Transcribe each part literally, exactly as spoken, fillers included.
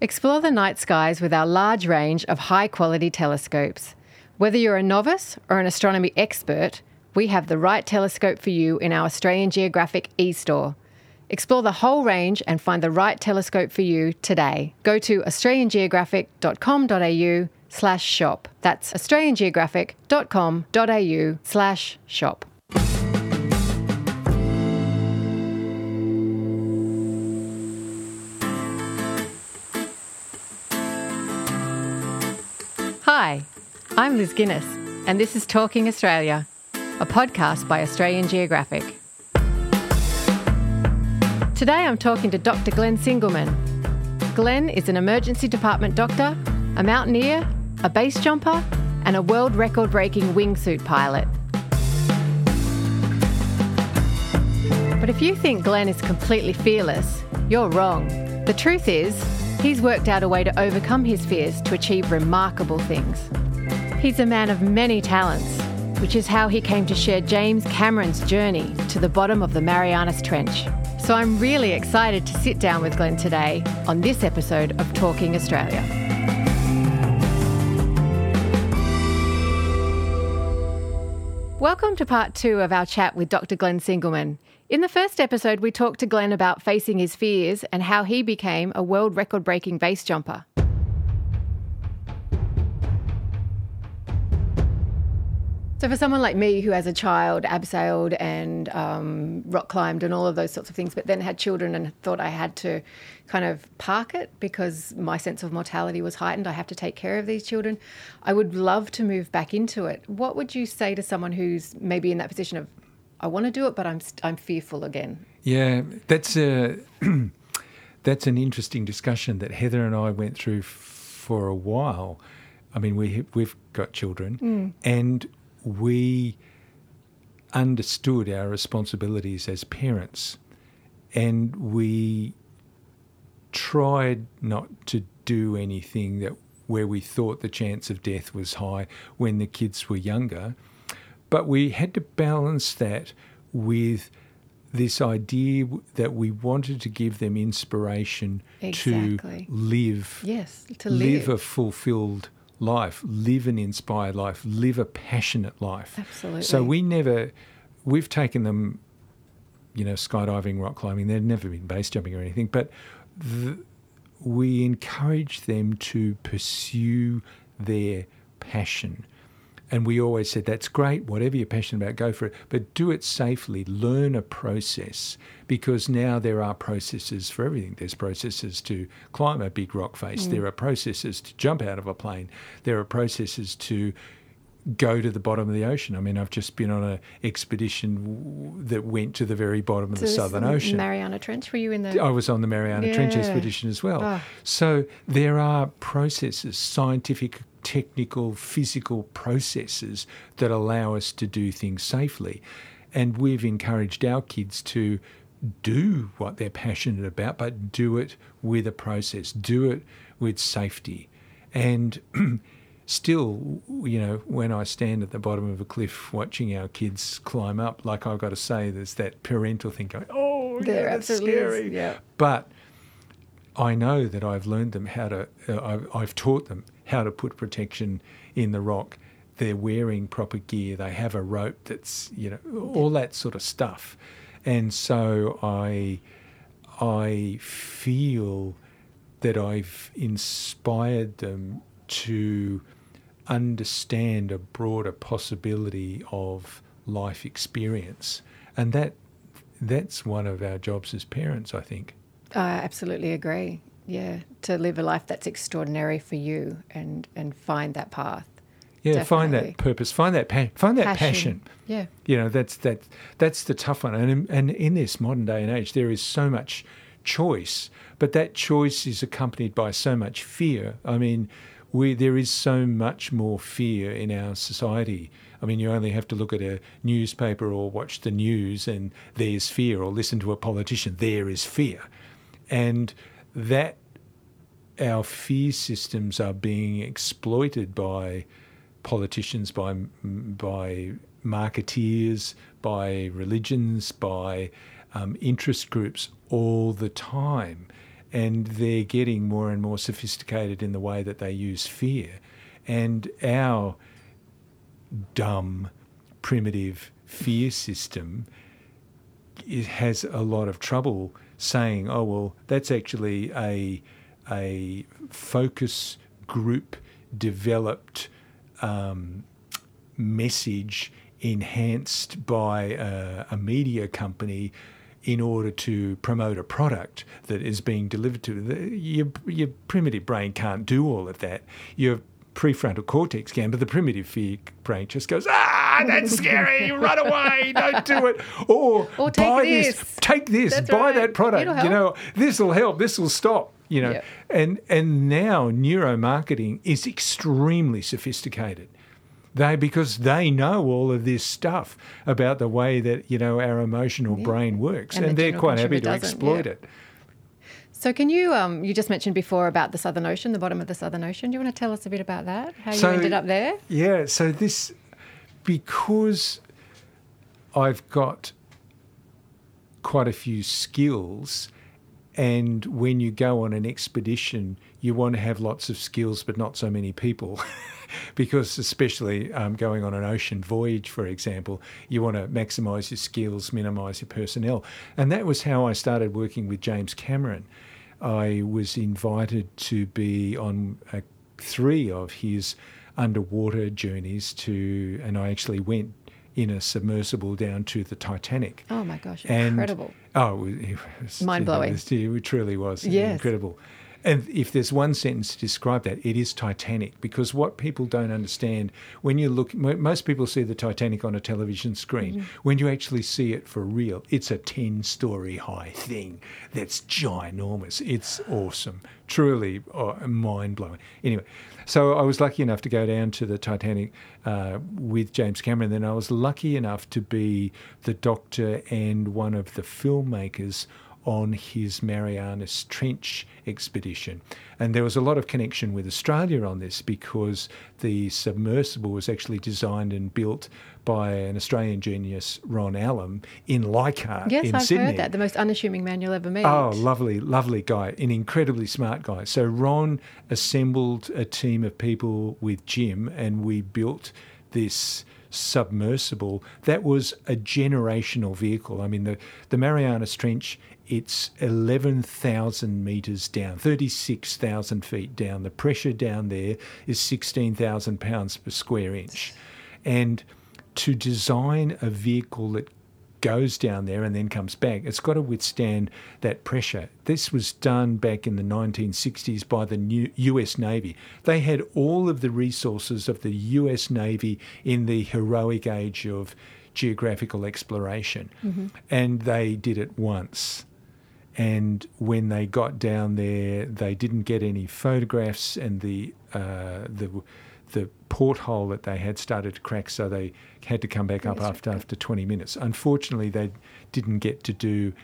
Explore the night skies with our large range of high-quality telescopes. Whether you're a novice or an astronomy expert, we have the right telescope for you in our Australian Geographic e-store. Explore the whole range and find the right telescope for you today. Go to australiangeographic.com.au slash shop. That's australiangeographic.com.au slash shop. Hi, I'm Liz Guinness, and this is Talking Australia, a podcast by Australian Geographic. Today I'm talking to Doctor Glenn Singleman. Glenn is an emergency department doctor, a mountaineer, a base jumper, and a world record-breaking wingsuit pilot. But if you think Glenn is completely fearless, you're wrong. The truth is, he's worked out a way to overcome his fears to achieve remarkable things. He's a man of many talents, which is how he came to share James Cameron's journey to the bottom of the Marianas Trench. So I'm really excited to sit down with Glenn today on this episode of Talking Australia. Welcome to part two of our chat with Doctor Glenn Singleman. In the first episode, we talked to Glenn about facing his fears and how he became a world record-breaking base jumper. So for someone like me who as a child abseiled and um, rock climbed and all of those sorts of things, but then had children and thought I had to kind of park it because my sense of mortality was heightened, I have to take care of these children, I would love to move back into it. What would you say to someone who's maybe in that position of, I want to do it, but I'm I'm fearful again? Yeah, that's a that's an interesting discussion that Heather and I went through f- for a while. I mean, we we've got children, mm. and we understood our responsibilities as parents, and we tried not to do anything that where we thought the chance of death was high when the kids were younger. But we had to balance that with this idea that we wanted to give them inspiration exactly. to live, yes, to live live a fulfilled life, live an inspired life, live a passionate life. Absolutely. So we never, we've taken them, you know, skydiving, rock climbing. They've never been base jumping or anything, but the, we encourage them to pursue their passion. And we always said, that's great, whatever you're passionate about, go for it, but do it safely, learn a process, because now there are processes for everything. There's processes to climb a big rock face, mm. there are processes to jump out of a plane, there are processes to go to the bottom of the ocean. I mean, I've just been on an expedition that went to the very bottom of to the Southern Ocean. Mariana Trench, were you in the... I was on the Mariana yeah. Trench expedition as well. Oh. So there are processes, scientific technical, physical processes that allow us to do things safely. And we've encouraged our kids to do what they're passionate about, but do it with a process, do it with safety. And still, you know, when I stand at the bottom of a cliff watching our kids climb up, like I've got to say, there's that parental thing going, oh, yeah, that's scary. Is, yeah. But I know that I've learned them how to, uh, I've, I've taught them how to put protection in the rock. They're wearing proper gear. They have a rope that's, you know, all that sort of stuff. And so I, I feel that I've inspired them to understand a broader possibility of life experience. And that that's one of our jobs as parents, I think. I absolutely agree. Yeah, to live a life that's extraordinary for you and, and find that path. Yeah, Definitely. Find that purpose, find that pa- find that passion. passion. Yeah, you know, that's that that's the tough one. And and in this modern day and age, there is so much choice, but that choice is accompanied by so much fear. I mean, we there is so much more fear in our society. I mean, you only have to look at a newspaper or watch the news, and there's fear, or listen to a politician, there is fear, and that our fear systems are being exploited by politicians, by by marketeers, by religions, by um, interest groups all the time. and they're getting more and more sophisticated in the way that they use fear. And our dumb, primitive fear system, it has a lot of trouble saying, oh, well, that's actually a, a focus group developed um, message enhanced by a, a media company in order to promote a product that is being delivered to the, your, your primitive brain can't do all of that. Your prefrontal cortex can, but the primitive fear brain just goes, ah, that's scary, run away, don't do it. Or, or take buy this. this, take this, that's buy right. that product. You know, this will help, this will stop. You know, yep. and and now neuromarketing is extremely sophisticated. They because they know all of this stuff about the way that, you know, our emotional yeah. brain works, and, and the they're quite happy to doesn't. exploit yeah. it. So can you, um, you just mentioned before about the Southern Ocean, the bottom of the Southern Ocean. Do you want to tell us a bit about that, how so, you ended up there? Yeah, so this, because I've got quite a few skills, and when you go on an expedition, you want to have lots of skills but not so many people. Because especially um, going on an ocean voyage, for example, you want to maximise your skills, minimise your personnel. And that was how I started working with James Cameron. I was invited to be on uh, three of his underwater journeys to, and I actually went in a submersible down to the Titanic. Oh my gosh, and, incredible. Oh, it was mind-blowing. It, it truly was yes. incredible. And if there's one sentence to describe that, it is Titanic, because what people don't understand, when you look, most people see the Titanic on a television screen. Mm-hmm. When you actually see it for real, it's a ten-storey high thing that's ginormous. It's awesome, truly oh, mind-blowing. Anyway, so I was lucky enough to go down to the Titanic uh, with James Cameron. Then I was lucky enough to be the doctor and one of the filmmakers on his Marianas Trench expedition. And there was a lot of connection with Australia on this, because the submersible was actually designed and built by an Australian genius, Ron Allam, in Leichhardt yes, in I've Sydney. heard that. The most unassuming man you'll ever meet. Oh, lovely, lovely guy, an incredibly smart guy. So Ron assembled a team of people with Jim, and we built this submersible that was a generational vehicle. I mean, the, the Marianas Trench, it's eleven thousand metres down, thirty-six thousand feet down. The pressure down there is sixteen thousand pounds per square inch. And to design a vehicle that goes down there and then comes back, it's got to withstand that pressure. This was done back in the nineteen sixties by the new U S Navy. They had all of the resources of the U S Navy in the heroic age of geographical exploration. Mm-hmm. And they did it once. And when they got down there, they didn't get any photographs, and the uh, the the porthole that they had started to crack, so they had to come back up yes, after right. after twenty minutes. Unfortunately, they didn't get to do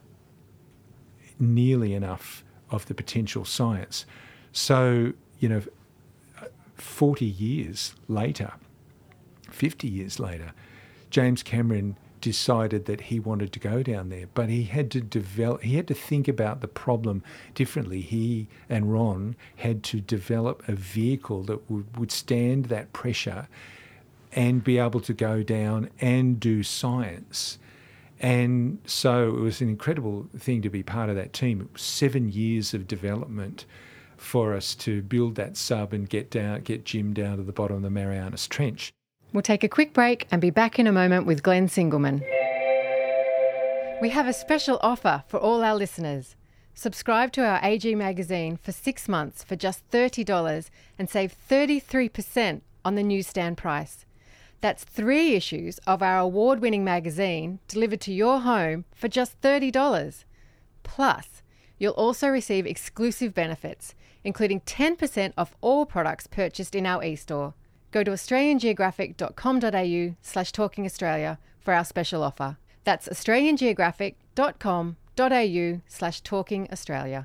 nearly enough of the potential science. So, you know, forty years later, fifty years later, James Cameron decided that he wanted to go down there, but he had to develop, he had to think about the problem differently. He and Ron had to develop a vehicle that would withstand that pressure and be able to go down and do science. And so it was an incredible thing to be part of that team. It was seven years of development for us to build that sub and get down, get Jim down to the bottom of the Marianas Trench. We'll take a quick break and be back in a moment with Glenn Singleman. We have a special offer for all our listeners. Subscribe to our A G magazine for six months for just thirty dollars and save thirty-three percent on the newsstand price. That's three issues of our award-winning magazine delivered to your home for just thirty dollars. Plus, you'll also receive exclusive benefits, including ten percent off all products purchased in our e-store. Go to australiangeographic.com.au slash talking Australia for our special offer. That's australiangeographic.com.au slash talking Australia.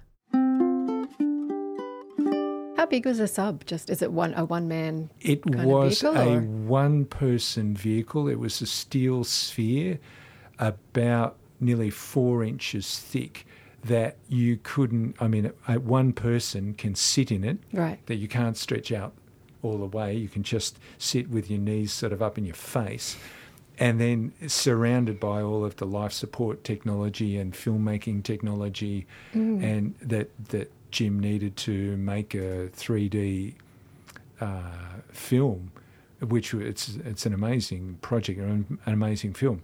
How big was the sub? Just is it one a one man? It was a one person vehicle. It was a steel sphere, about nearly four inches thick. that you couldn't, I mean, uh, one person can sit in it, right, that you can't stretch out all the way. You can just sit with your knees sort of up in your face, and then surrounded by all of the life support technology and filmmaking technology mm. and that that Jim needed to make a three D uh, film, which it's it's an amazing project, an amazing film.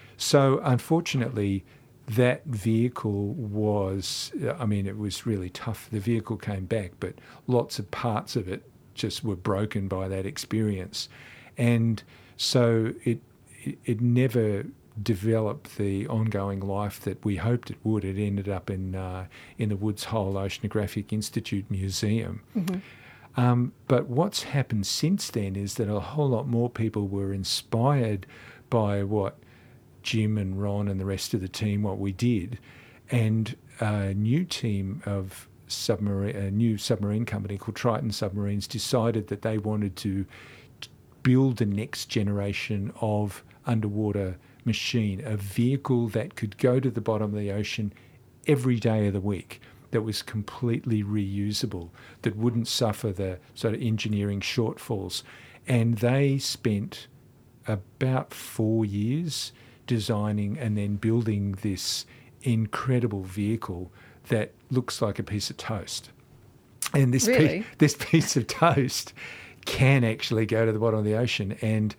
So unfortunately, that vehicle was, I mean, it was really tough. The vehicle came back, but lots of parts of it just were broken by that experience. And so it it, it never developed the ongoing life that we hoped it would. It ended up in uh, in the Woods Hole Oceanographic Institute Museum. Mm-hmm. Um, but what's happened since then is that a whole lot more people were inspired by what Jim and Ron and the rest of the team, what we did, and a new team of submarine, a new submarine company called Triton Submarines decided that they wanted to build the next generation of underwater machine, a vehicle that could go to the bottom of the ocean every day of the week, that was completely reusable, that wouldn't suffer the sort of engineering shortfalls. And they spent about four years designing and then building this incredible vehicle that looks like a piece of toast. And this really? piece, this piece of toast can actually go to the bottom of the ocean. And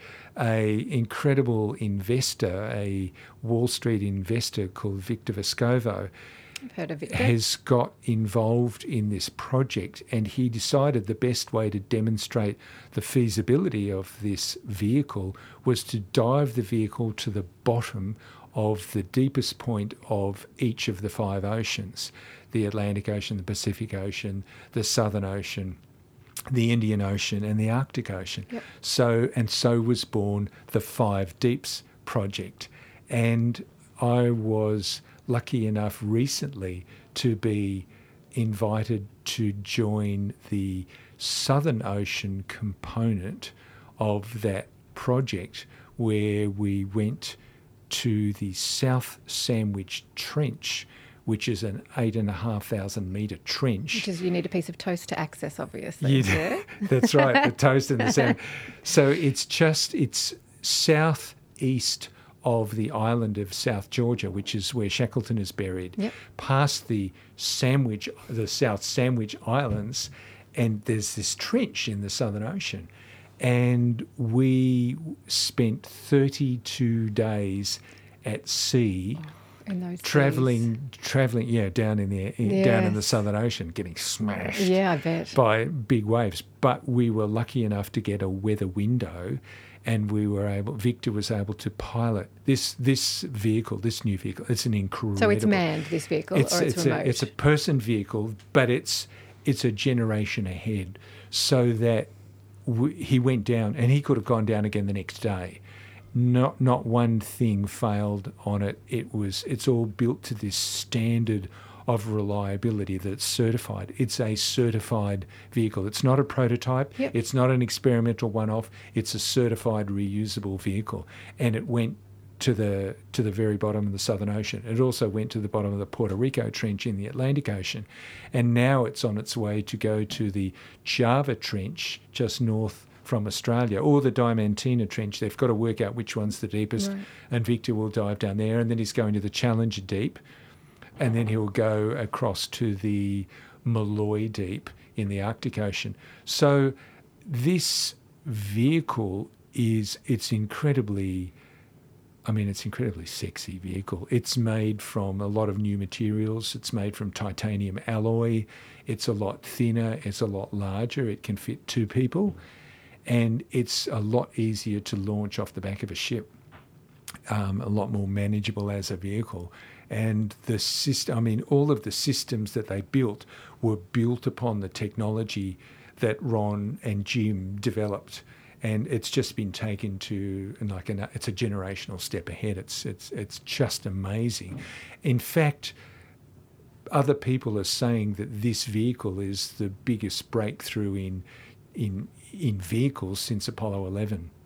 a incredible investor, a Wall Street investor called Victor Vescovo, I've heard of Victor, has got involved in this project, and he decided the best way to demonstrate the feasibility of this vehicle was to dive the vehicle to the bottom of the deepest point of each of the five oceans, the Atlantic Ocean, the Pacific Ocean, the Southern Ocean, the Indian Ocean, and the Arctic Ocean. Yep. So and so was born the Five Deeps project. And I was lucky enough recently to be invited to join the Southern Ocean component of that project, where we went to the South Sandwich Trench, which is an eight and a half thousand metre trench. Which is, you need a piece of toast to access, obviously. Yeah, that's right, the toast and the sandwich. So it's just, it's southeast of the island of South Georgia, which is where Shackleton is buried, yep. past the Sandwich, the South Sandwich Islands, and there's this trench in the Southern Ocean. And we spent thirty-two days at sea, in those traveling, traveling, yeah, down in the yes. down in the Southern Ocean, getting smashed, yeah, I bet, by big waves. But we were lucky enough to get a weather window, and we were able. Victor was able to pilot this this vehicle, this new vehicle. It's an incredible. So it's manned, this vehicle, it's, or it's, it's remote. A, it's a person vehicle, but it's it's a generation ahead, so that we, he went down, and he could have gone down again the next day. Not not one thing failed on it. It was it's all built to this standard of reliability that's certified. It's a certified vehicle. It's not a prototype. Yep. It's not an experimental one-off. It's a certified reusable vehicle, and it went to the to the very bottom of the Southern Ocean. It also went to the bottom of the Puerto Rico Trench in the Atlantic Ocean, and now it's on its way to go to the Java Trench just north from Australia, or the Diamantina Trench. They've got to work out which one's the deepest, right. and Victor will dive down there, and then he's going to the Challenger Deep, and then he'll go across to the Malloy Deep in the Arctic Ocean. So this vehicle is, it's incredibly, I mean, it's incredibly sexy vehicle. It's made from a lot of new materials. It's made from titanium alloy. It's a lot thinner. It's a lot larger. It can fit two people. And it's a lot easier to launch off the back of a ship, um, a lot more manageable as a vehicle. And the system, I mean, all of the systems that they built were built upon the technology that Ron and Jim developed. And it's just been taken to like an, it's a generational step ahead. It's it's it's just amazing. In fact, other people are saying that this vehicle is the biggest breakthrough in in in vehicles since Apollo eleven.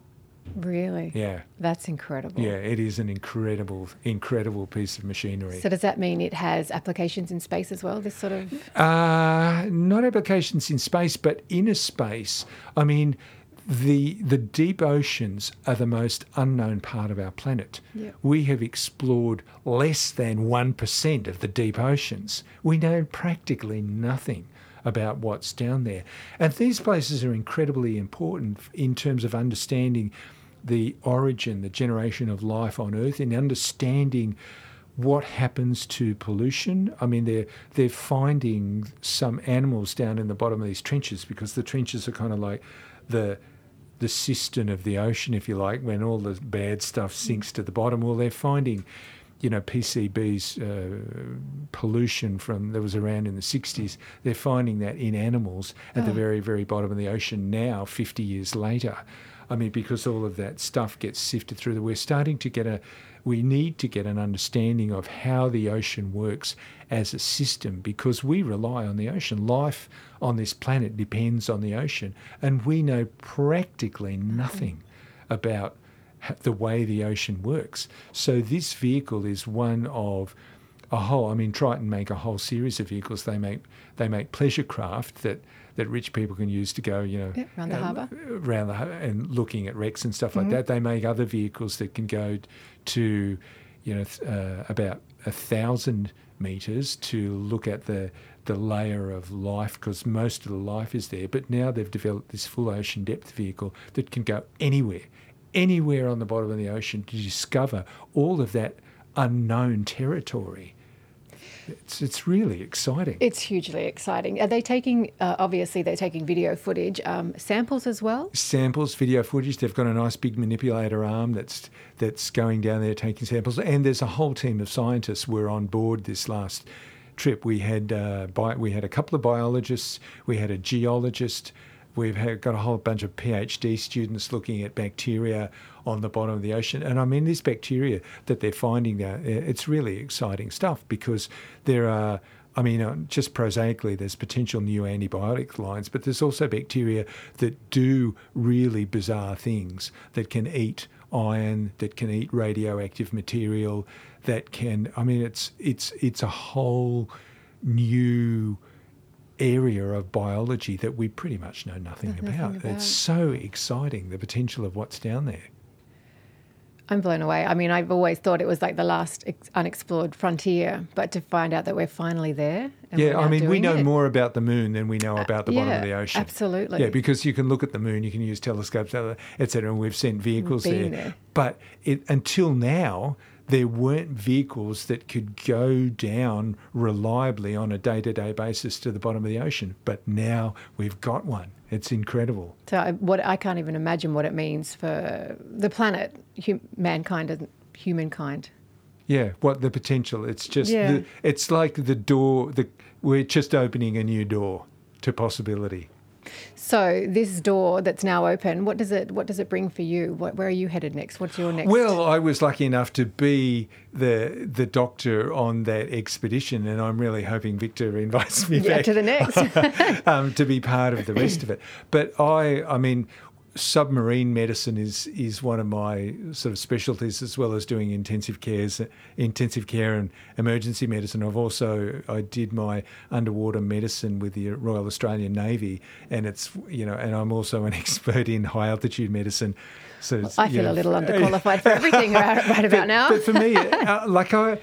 Really? Yeah. That's incredible. Yeah, it is an incredible, incredible piece of machinery. So does that mean it has applications in space as well, this sort of... Uh, not applications in space, but inner space. I mean, the the deep oceans are the most unknown part of our planet. Yeah. We have explored less than one percent of the deep oceans. We know practically nothing about what's down there. And these places are incredibly important in terms of understanding the origin, the generation of life on Earth, in understanding what happens to pollution. I mean, they're, they're finding some animals down in the bottom of these trenches, because the trenches are kind of like the the cistern of the ocean, if you like, when all the bad stuff sinks to the bottom. Well, they're finding, you know, P C Bs, uh, pollution from that was around in the sixties. They're finding that in animals at oh. the very, very bottom of the ocean now, fifty years later. I mean, because all of that stuff gets sifted through. We're starting to get a, we need to get an understanding of how the ocean works as a system, because we rely on the ocean. Life on this planet depends on the ocean, and we know practically nothing about the way the ocean works. So this vehicle is one of a whole, I mean, Triton make a whole series of vehicles. They make they make pleasure craft that that rich people can use to go, you know, yeah, around the uh, harbour, around the and looking at wrecks and stuff like mm-hmm. that. They make other vehicles that can go to, you know, uh, about a thousand metres to look at the the layer of life, because most of the life is there. But now they've developed this full ocean depth vehicle that can go anywhere, anywhere on the bottom of the ocean to discover all of that unknown territory. It's it's really exciting. It's hugely exciting. Are they taking, uh, obviously they're taking video footage, um, samples as well? Samples, video footage. They've got a nice big manipulator arm that's that's going down there taking samples. And there's a whole team of scientists were on board this last trip. We had uh, bi- we had a couple of biologists, we had a geologist, we've had, got a whole bunch of PhD students looking at bacteria on the bottom of the ocean. And I mean, this bacteria that they're finding there, it's really exciting stuff, because there are, I mean, uh, just prosaically, there's potential new antibiotic lines, but there's also bacteria that do really bizarre things, that can eat iron, that can eat radioactive material, that can, I mean, it's it's it's a whole new area of biology that we pretty much know nothing, nothing about. about. It's so exciting, the potential of what's down there. I'm blown away. I mean, I've always thought it was like the last ex- unexplored frontier, but to find out that we're finally there. And yeah, I mean, we know it. more about the moon than we know about the uh, bottom yeah, of the ocean. Absolutely. Yeah, because you can look at the moon, you can use telescopes, et cetera, and we've sent vehicles there. there. But it, until now, there weren't vehicles that could go down reliably on a day-to-day basis to the bottom of the ocean. But now we've got one. It's incredible. So I, what I can't even imagine what it means for the planet, hum, mankind and humankind. Yeah, what the potential. It's just, yeah. the, it's like the door, the, we're just opening a new door to possibility. So this door that's now open, what does it what does it bring for you? What, where are you headed next? What's your next? Well, I was lucky enough to be the the doctor on that expedition, and I'm really hoping Victor invites me yeah, back to the next um, to be part of the rest of it. But I, I mean, submarine medicine is is one of my sort of specialties, as well as doing intensive cares, intensive care and emergency medicine. I've also I did my underwater medicine with the Royal Australian Navy, and it's you know, and I'm also an expert in high altitude medicine. So well, I feel know, a little underqualified for everything right, right about but, now. But for me, uh, like I,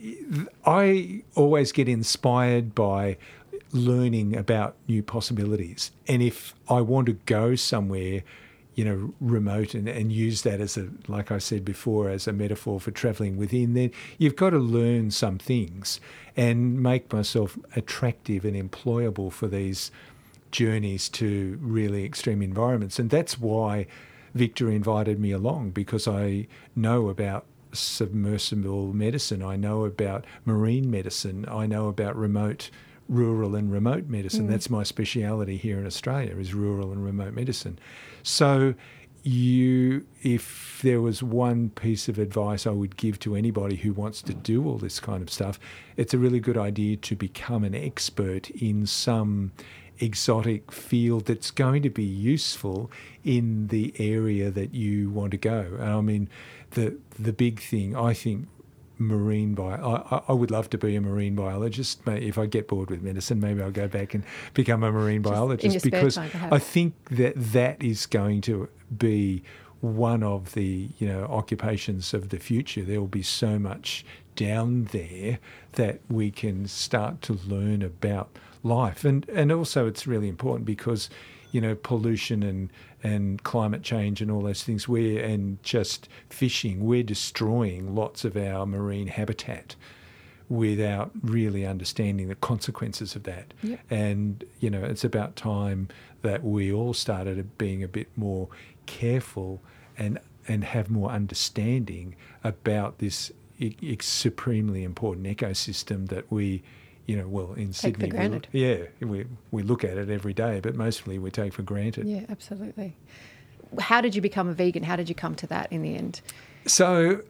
I always get inspired by learning about new possibilities. And if I want to go somewhere, you know, remote and, and use that as a, like I said before, as a metaphor for travelling within, then you've got to learn some things and make myself attractive and employable for these journeys to really extreme environments. And that's why Victor invited me along, because I know about submersible medicine, I know about marine medicine, I know about remote rural and remote medicine. Mm. That's my speciality here in Australia, is rural and remote medicine. So you, if there was one piece of advice I would give to anybody who wants to do all this kind of stuff, it's a really good idea to become an expert in some exotic field that's going to be useful in the area that you want to go. And I mean, the the big thing, I think, marine bio. I, I would love to be a marine biologist. If I get bored with medicine, maybe I'll go back and become a marine Just biologist, in your spare because time, I think that that is going to be one of the, you know, occupations of the future. There will be so much down there that we can start to learn about life. And and also it's really important because, you know, pollution and, and climate change and all those things, we're, and just fishing, we're destroying lots of our marine habitat without really understanding the consequences of that. Yep. And, you know, it's about time that we all started being a bit more careful and and have more understanding about this I- I- supremely important ecosystem that we, you know, well, in Take Sydney, for granted. We, yeah, we we look at it every day, but mostly we take for granted. Yeah, absolutely. How did you become a vegan? How did you come to that in the end? So,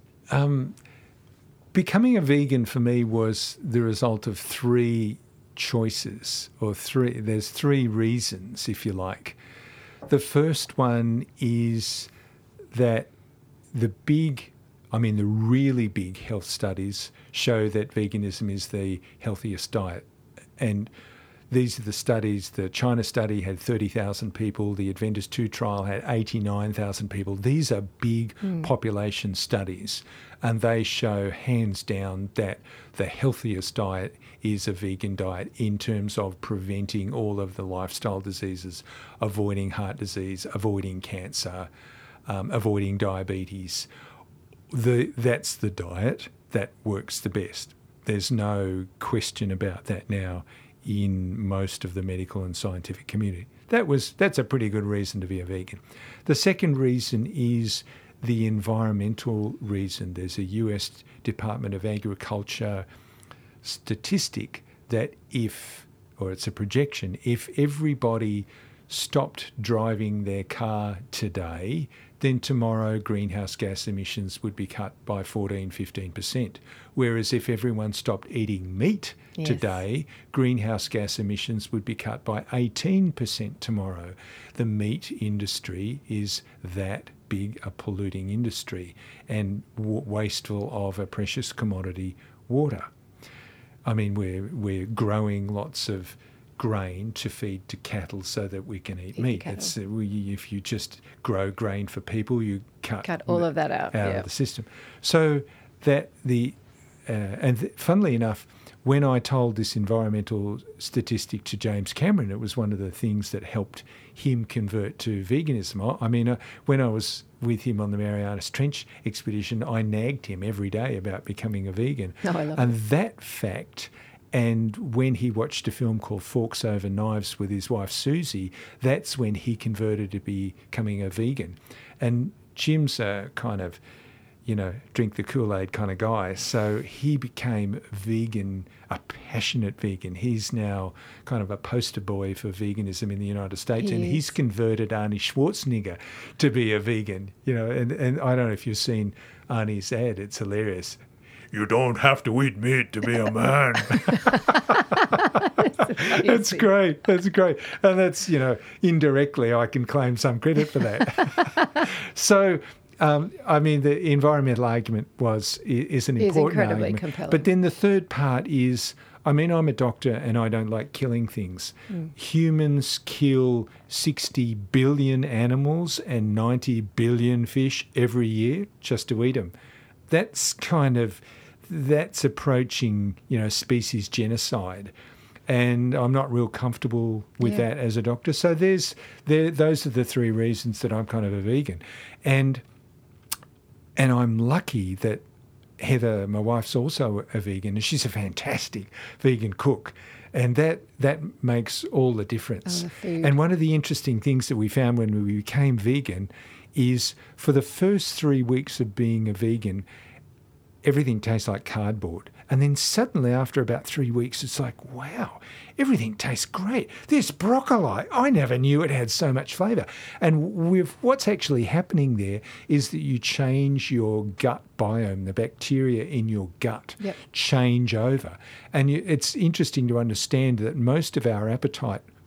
um, becoming a vegan for me was the result of three choices, or three. There's three reasons, if you like. The first one is that the big, I mean, the really big health studies show that veganism is the healthiest diet. And these are the studies. The China study had thirty thousand people. The Adventus two trial had eighty-nine thousand people. These are big mm. population studies, and they show hands down that the healthiest diet is a vegan diet in terms of preventing all of the lifestyle diseases, avoiding heart disease, avoiding cancer, um, avoiding diabetes. The, that's the diet that works the best. There's no question about that now in most of the medical and scientific community. That was that's a pretty good reason to be a vegan. The second reason is the environmental reason. There's a U S Department of Agriculture statistic that if, or it's a projection, if everybody stopped driving their car today, then tomorrow greenhouse gas emissions would be cut by fourteen, fifteen percent. Whereas if everyone stopped eating meat yes. today, greenhouse gas emissions would be cut by eighteen percent tomorrow. The meat industry is that big a polluting industry and w- wasteful of a precious commodity, water. I mean, we're, we're growing lots of grain to feed to cattle so that we can eat, eat meat. It's, uh, we, if you just grow grain for people, you cut, cut all of that out, out yeah. of the system. So that the, uh, and th- funnily enough, when I told this environmental statistic to James Cameron, it was one of the things that helped him convert to veganism. I, I mean, uh, when I was with him on the Marianas Trench expedition, I nagged him every day about becoming a vegan. Oh, I love and it. that fact, and when he watched a film called Forks Over Knives with his wife Susie, that's when he converted to becoming a vegan. And Jim's a kind of, you know, drink the Kool-Aid kind of guy. So he became vegan, a passionate vegan. He's now kind of a poster boy for veganism in the United States. He and is. He's converted Arnie Schwarzenegger to be a vegan. You know, and, and I don't know if you've seen Arnie's ad. It's hilarious. You don't have to eat meat to be a man. That's great. That's great. And that's, you know, indirectly I can claim some credit for that. So, um, I mean, the environmental argument was is an It is important incredibly argument. compelling. But then the third part is, I mean, I'm a doctor and I don't like killing things. Mm. Humans kill sixty billion animals and ninety billion fish every year just to eat them. That's kind of... that's approaching, you know, species genocide. And I'm not real comfortable with yeah. that as a doctor. So there's there those are the three reasons that I'm kind of a vegan. And and I'm lucky that Heather, my wife's also a vegan, and she's a fantastic vegan cook. And that that makes all the difference. Oh, the food. And one of the interesting things that we found when we became vegan is for the first three weeks of being a vegan, everything tastes like cardboard. And then suddenly after about three weeks, it's like, wow, everything tastes great. This broccoli, I never knew it had so much flavour. And with what's actually happening there is that you change your gut biome, the bacteria in your gut yep. change over. And you, it's interesting to understand that most of our appetite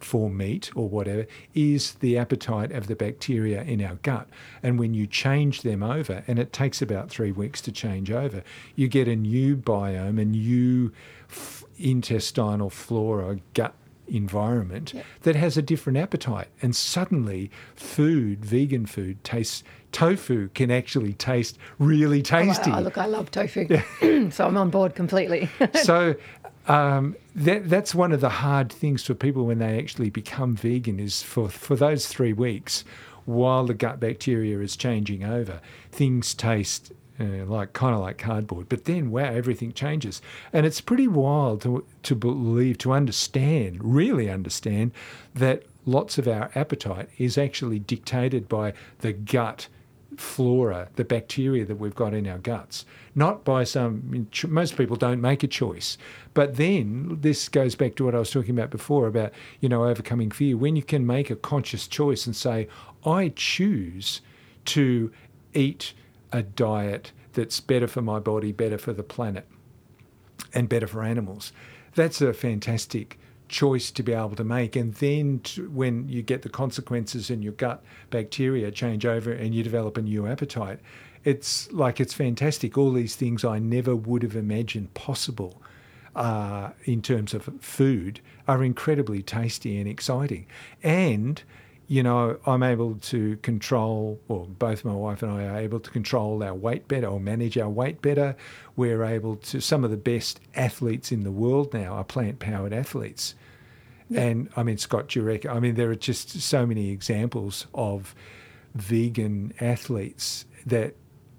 for meat or whatever is the appetite of the bacteria in our gut. And when you change them over, and it takes about three weeks to change over, you get a new biome, a new f- intestinal flora, gut environment yep. that has a different appetite. And suddenly food, vegan food, tastes, tofu can actually taste really tasty. Oh, look, I love tofu. So I'm on board completely. So um, that that's one of the hard things for people when they actually become vegan is for, for those three weeks while the gut bacteria is changing over, things taste Uh, like kind of like cardboard, but then wow, everything changes, and it's pretty wild to to believe, to understand, really understand that lots of our appetite is actually dictated by the gut flora, the bacteria that we've got in our guts, not by some. Most people don't make a choice, but then this goes back to what I was talking about before about you know overcoming fear. When you can make a conscious choice and say, I choose to eat a diet that's better for my body, better for the planet, and better for animals. That's a fantastic choice to be able to make. And then to, when you get the consequences and your gut bacteria change over and you develop a new appetite, it's like it's fantastic. All these things I never would have imagined possible uh, in terms of food are incredibly tasty and exciting. And you know, I'm able to control, or both my wife and I are able to control our weight better or manage our weight better. We're able to, some of the best athletes in the world now are plant-powered athletes. Yeah. And I mean, Scott Jurek, I mean, there are just so many examples of vegan athletes that,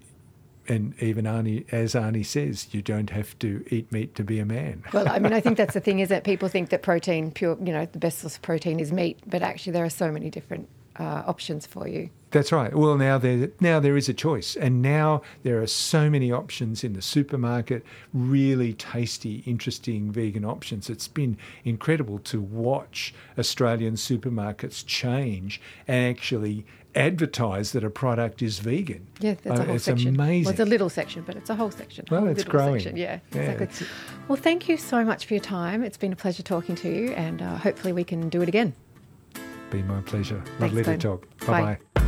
and even Arnie, as Arnie says, you don't have to eat meat to be a man. Well, I mean, I think that's the thing, is that people think that protein, pure, you know, the best source of protein is meat, but actually there are so many different uh, options for you. That's right. Well, now there now there is a choice, and now there are so many options in the supermarket, really tasty, interesting vegan options. It's been incredible to watch Australian supermarkets change and actually advertise that a product is vegan. Yeah, that's a whole it's section. Amazing. Well, it's a little section, but it's a whole section. Well, whole it's little growing. Section. Yeah, yeah exactly. Well, thank you so much for your time. It's been a pleasure talking to you, and uh, hopefully we can do it again. Been my pleasure. Thanks, Lovely Glenn. to talk. Bye. Bye-bye.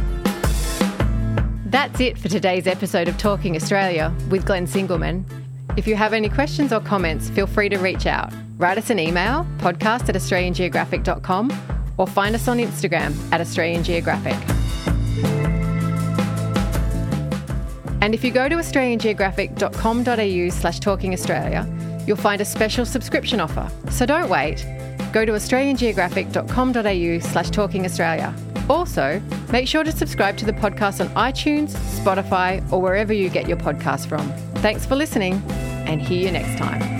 That's it for today's episode of Talking Australia with Glenn Singleman. If you have any questions or comments, feel free to reach out. Write us an email, podcast at australian geographic dot com, or find us on Instagram at Australian Geographic. And if you go to australian geographic dot com dot a u slash talking australia, you'll find a special subscription offer. So don't wait. Go to australian geographic dot com dot a u slash talking australia. Also, make sure to subscribe to the podcast on iTunes, Spotify, or wherever you get your podcasts from. Thanks for listening, and hear you next time.